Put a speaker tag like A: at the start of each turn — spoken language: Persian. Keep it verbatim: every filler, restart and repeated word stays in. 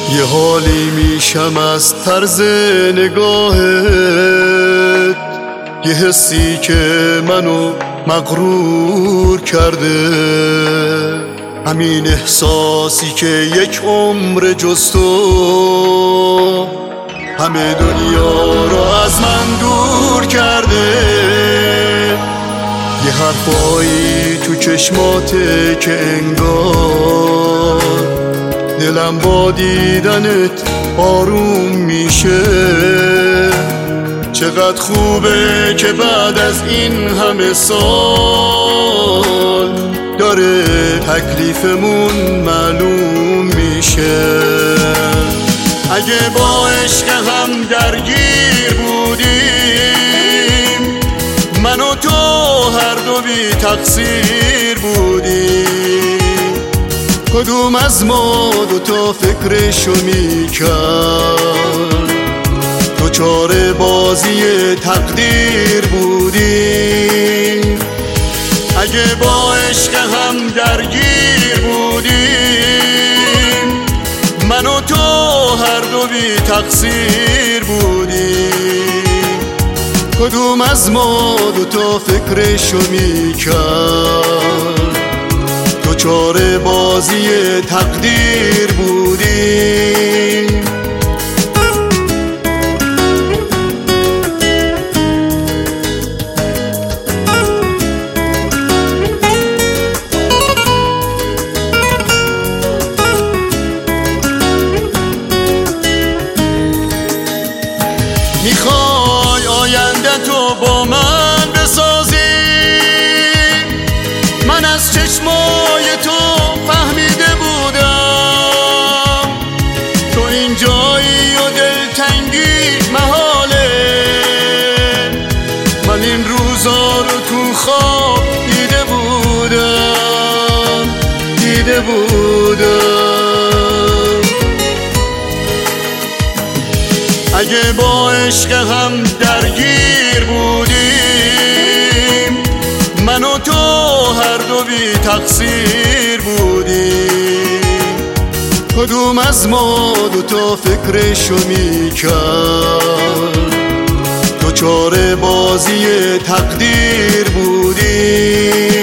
A: یه حالی میشم از طرز نگاهت، یه حسی که منو مغرور کرده، همین احساسی که یک عمر جز تو همه دنیا رو از من دور کرده. یه حرفایی تو چشماته که انگار دلم با دیدنت آروم میشه. چقدر خوبه که بعد از این همه سال داره تکلیفمون معلوم میشه. اگه با عشق هم درگیر بودیم، من و تو هر دو بی تقصیر بودیم، کدوم از ما دوتا فکرشو میکرد؟ دوچار بازی تقدیر بودیم. اگه با عشق هم درگیر بودیم، من و تو هر دو بی تقصیر بودیم، کدوم از ما دوتا فکرشو میکرد؟ دوچار بازی تقدیر بودیم. میخوای آینده تو با من بسازی؟ من از چشمای تو فهمیده بودم تو اینجایی و دلتنگی محاله. من این روزا رو تو خواب دیده بودم دیده بودم اگه با عشق هم درگیر بودیم، من و تو هر دو بی تقصیر بودیم، کدوم از ما دوتا فکرشو میکرد؟ دوچار بازی تقدیر بودیم.